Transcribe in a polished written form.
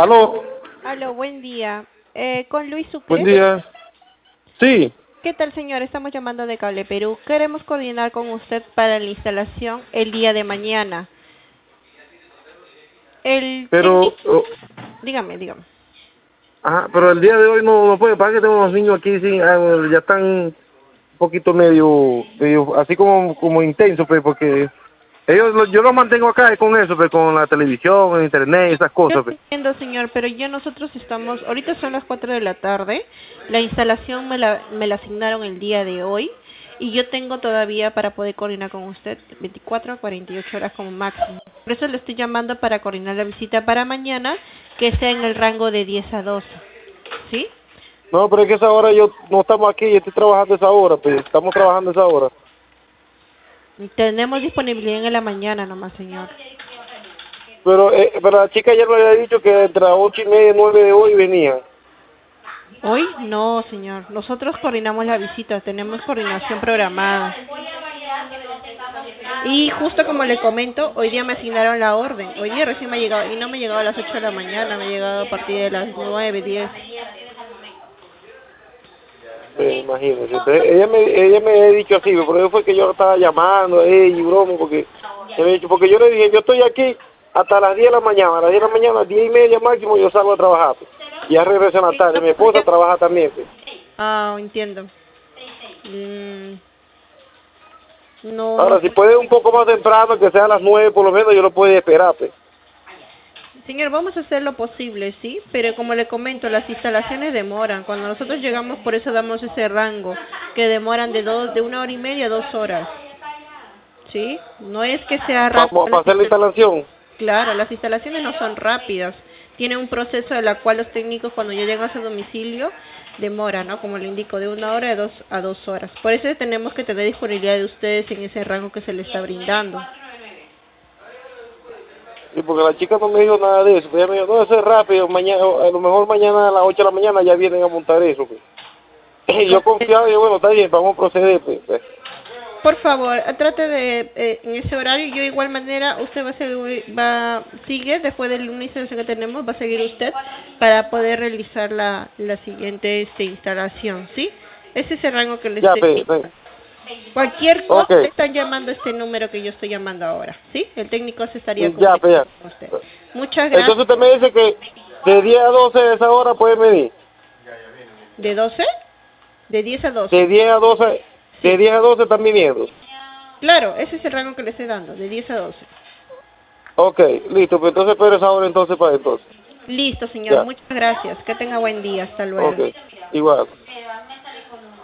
Aló, Aló, buen día. Con Luis buen Sucre. día. Sí, ¿Qué tal, señor? Estamos llamando de Cable Perú. Queremos coordinar con usted para la instalación el día de mañana. El pero, técnico... Dígame. pero el día de hoy no puede, para que tengo unos niños aquí, sí, ya están un poquito medio así como intensos, pues, porque yo los mantengo acá con eso, pues, con la televisión, el internet, esas Yo cosas, pues. entiendo, señor, pero ya nosotros estamos... Ahorita son las 4 de la tarde. La instalación me la asignaron el día de hoy. Y yo tengo todavía para poder coordinar con usted 24 a 48 horas como máximo. Por eso le estoy llamando para coordinar la visita para mañana, que sea en el rango de 10 a 12. ¿Sí? No, pero es que esa hora no estamos aquí, yo estoy trabajando esa hora, pues, estamos trabajando esa hora. Tenemos disponibilidad en la mañana nomás, señor. Pero la chica ayer me había dicho que entre las 8:30 y 9 de hoy venía. Hoy no, señor. Nosotros coordinamos la visita, tenemos coordinación programada. Y justo como le comento, hoy día me asignaron la orden. Hoy día recién me ha llegado, y no me ha llegado a las 8 de la mañana, me ha llegado a partir de las 9, 10. Imagínese. Entonces, ella me había dicho así, por eso fue que yo estaba llamando a ella y broma, porque me había dicho, porque yo le dije, yo estoy aquí hasta las 10 de la mañana, a las 10 de la mañana, 10:30 máximo, yo salgo a trabajar, pues. Y ya regreso en la tarde, mi esposa trabaja también, pues. Ah, entiendo. Mm, no, Ahora, si puede un poco más temprano, que sea a las 9 por lo menos, yo lo puedo esperar, pues. señor, vamos a hacer lo posible, ¿sí? Pero como le comento, las instalaciones demoran. Cuando nosotros llegamos, por eso damos ese rango, que demoran de 1 hora y media a 2 horas, ¿sí? No es que sea rápido. Vamos a hacer la instalación. Claro, las instalaciones no son rápidas. Tiene un proceso de la cual los técnicos cuando ya llegan a su domicilio demoran, ¿no? Como le indico, de 1 hora a dos horas. Por eso tenemos que tener disponibilidad de ustedes en ese rango que se les está brindando. Sí, porque la chica no me dijo nada de eso, pues ella me dijo, no, eso es rápido, mañana, a lo mejor mañana a las 8 de la mañana ya vienen a montar eso, pues. Y yo confiaba, y yo, bueno, está bien, vamos a proceder, pues. Por favor, trate de en ese horario. Yo de igual manera, usted sigue después del inicio que tenemos, va a seguir usted para poder realizar la siguiente instalación, ¿sí? Ese es el rango que le Ya, estoy. pues. Cualquier cosa Ok. están llamando a este número que yo estoy llamando ahora, ¿sí? El técnico se estaría Ya, pues, comunicando con usted. ya. Muchas gracias. Entonces usted me dice que de 10 a 12 de esa hora puede venir. ¿De 12? De 10 a De 12. 10 a 12, de Sí. 10 a 12 están viniendo. Claro, ese es el rango que le estoy dando, de 10 a 12. Ok, listo, pues entonces espero esa hora entonces para entonces. Listo, señor. Ya, Muchas gracias. Que tenga buen día. Hasta luego. ok, igual.